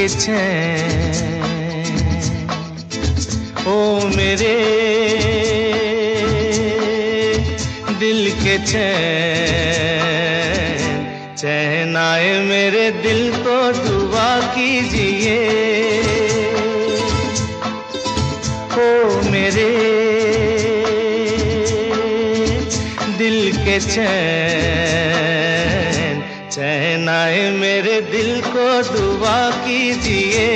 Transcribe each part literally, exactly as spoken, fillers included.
के चैन, ओ मेरे दिल के चैन, चैन आए मेरे दिल को दुआ कीजिए। ओ मेरे दिल के चैन, चैन आए मेरे दिल को दुआ कीजिए।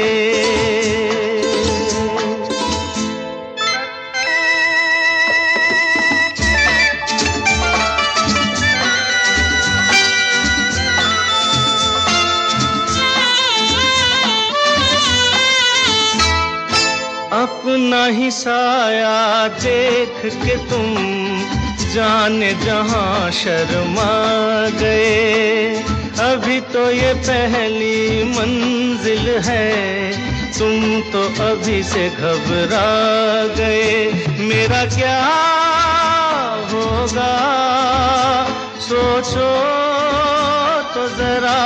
अपना ही साया देख के तुम जाने जहां शर्मा गए। अभी तो ये पहली मंजिल है, तुम तो अभी से घबरा गए। मेरा क्या होगा सोचो तो जरा,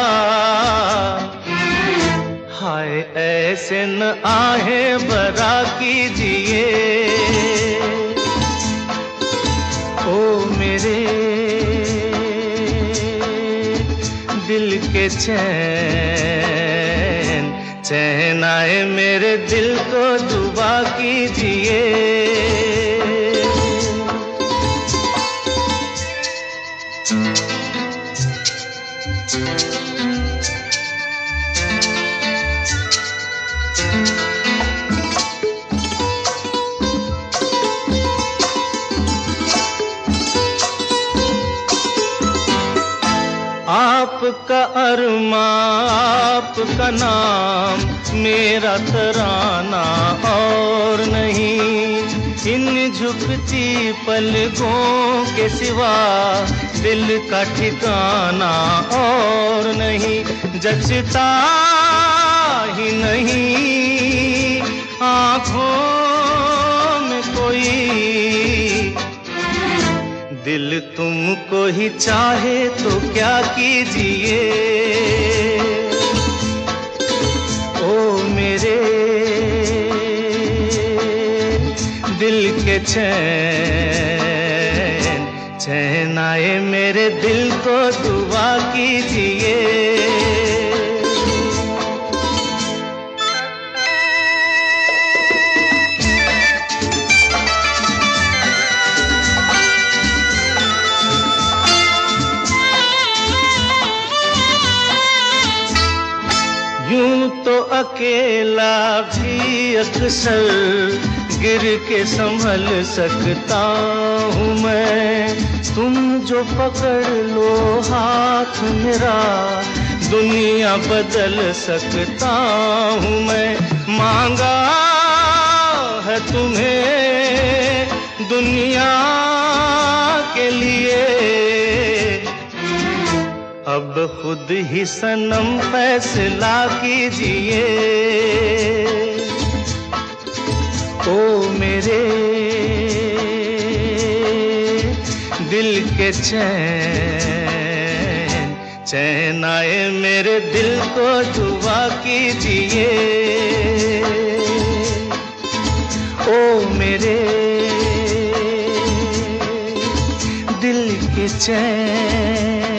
हाय ऐसे न आहे बरा कीजिए। ओ मेरे दिल के चैन, चैन आए मेरे दिल को दुआ कीजिए। आपका अरमा आपका नाम, मेरा तराना और नहीं। इन झुकती पलकों के सिवा दिल का ठिकाना और नहीं। जचता ही नहीं आँखों में कोई, दिल तुमको ही चाहे तो क्या कीजिए। ओ मेरे दिल के चैन, चैन आए मेरे दिल को दुआ कीजिए। यूं तो अकेला भी अक्सर गिर के संभल सकता हूँ मैं। तुम जो पकड़ लो हाथ मेरा, दुनिया बदल सकता हूँ मैं। मांगा है तुम्हें दुनिया के लिए, अब खुद ही सनम फैसला कीजिए। ओ मेरे दिल के चैन, चैन आए मेरे दिल को दुआ कीजिए। ओ मेरे दिल के चैन,